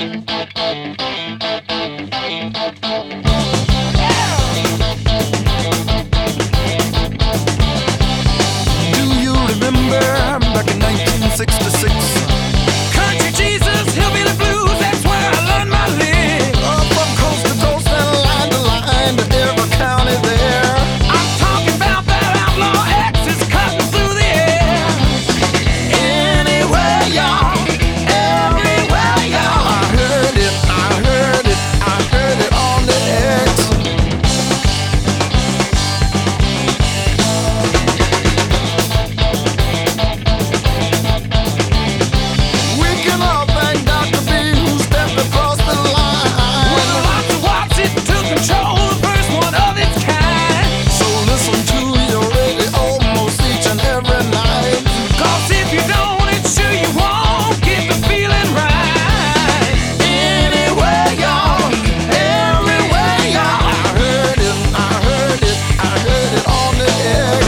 Do you remember back in 1966? Country Jesus, hillbilly blues, that's where I learned my lick. From coast to coast and line to line to every county there. I'm talking about that outlaw axis cutting through the air. Anywhere, y'all, everywhere, y'all. I heard it, I heard it, I heard it on the X. We can all thank Dr. B who stepped across the line. With lots of watts it took control, the first one of its kind. So listen to your radio almost each and every night. 'Cause if you don't, it's sure you won't get the feeling right. Anywhere, y'all, everywhere, y'all. I heard it, I heard it, I heard it on the X.